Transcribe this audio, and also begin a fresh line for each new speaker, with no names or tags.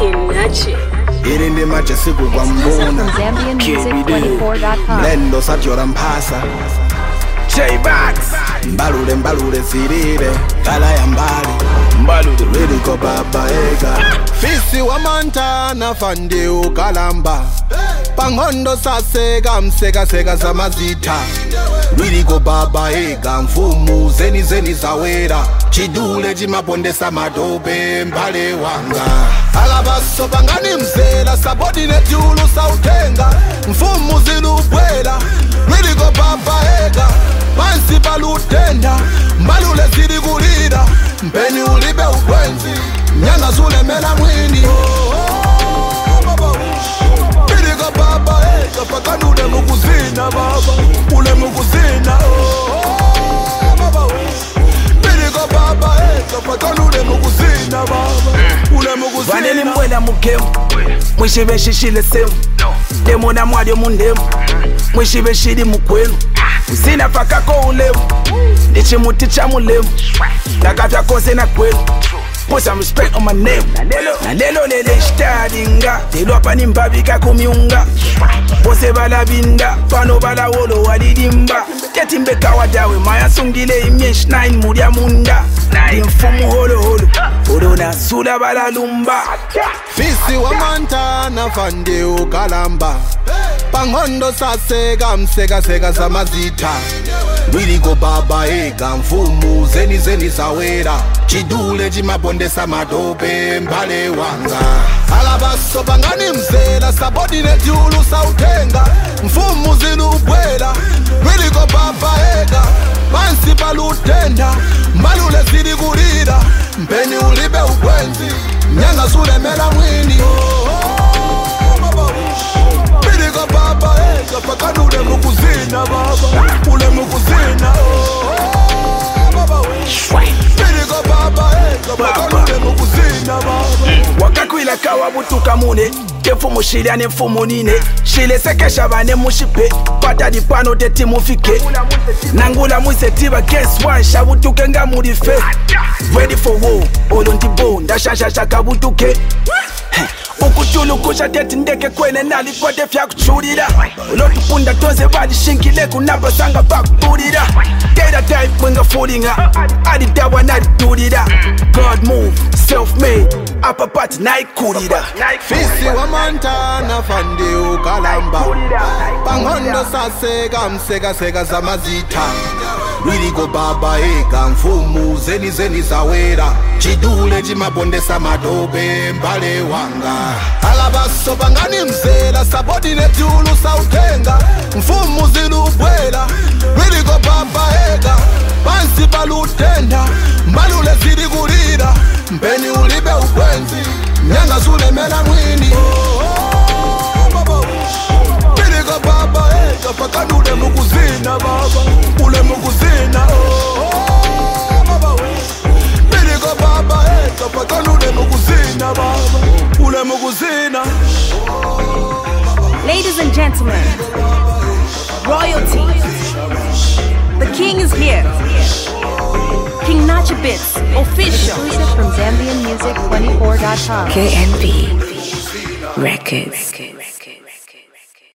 Kinachi.
Irinde mache siku kwa mbona
ZambianMusic24.com.
Lendo sajora mpasa J-Bax Mbalule zirire Kala ya mbali Ridiko baba ega Fisi wa manta na fandi ukalamba Pangondo sasega msega zamazita Ridiko baba ega mfumu zeni zawera Chidule jimapondesa madobe mbale wanga Alabaso bangani mzela sabodineti ulu sautenga Mfumu zilubwela Ridiko baba ega Mansi balutenda Mbalule ziri gulira Mpeni ulibe ukwenzi Nyanga zule mela mwini Ridiko baba ega Pakani ule mukuzina baba Ule mukuzina Ridiko baba ega Pakani ule mukuzina baba Ule mukuzina
Vaneni mwela mugemu Mwishibe shishile semu Demo na mwadyo mundemu Mwishibe shidi mukwenu Zina fakako ulemu Nichimuti cha mulemu Nakata kose na kwenu Put some respect on my name Nalelo lele shtadinga Lelo hapa ni mbabika kumiunga Pose bala binda Pano bala wolo wadidimba Ketimbe kawadawe Maya sungile imyesh 9 mudia munda Dimfumu holo Holo na sula bala lumba
Fisi wa manta na fandi ukalamba Pangondo sasega msega zamazita Ridiko baba ega mfumu zeni zawera Chidule jimapondesa madobe mbale wanga Alabaso bangani mzela sabodineti ulu sautenga Mfumu zilubwela Ridiko baba ega Mansi balutenda Mbalule ziri gulira Mpeni ulibe ukwenzi Nyanga zule mela mwini Ridiko baba ega Pakani ule mukuzina baba Ule mukuzina Ridiko baba ega Pakani ule mukuzina baba
Wakakwila kawa butuka mune Kefumu shile ane mfumu nine Shile sekesha bane mushipe Pata di pano teti mufike Nangula mwise tiba guess one Shabutuke nga mudife Ready for war Olo ntibo Ndashashasha kabutuke Ukutulu kusha teti ndeke kwene nali kwa defya kuchurira Ulotupunda tonze bali shinkile kunapa sanga bakburira Data type mwenga fulinga Adidawa nadidurira God move, self-made Upper part naikurira
Fisi wa manta na fandi ukalamba Pangondo sasega msega zamazita Ridiko baba ega mfumu zeni zawera Chidule jimapondesa madobe mbale wanga Alabaso bangani mzela sabodineti ulu sautenga Mfumu zilubwela Ridiko baba ega Mansi balutenda Mbalule ziri gulira Mpeni ulibe ukwenzi Nyanga zule mela mwini Ridiko baba ega Pakani ule mukuzina baba Ule mukuzina Ridiko baba ega Pakani ule mukuzina baba Ule mukuzina
Ladies and gentlemen, royalty, the king is here. King Nachi Bits, official. Exclusive from ZambianMusic24.com.
KNB Records.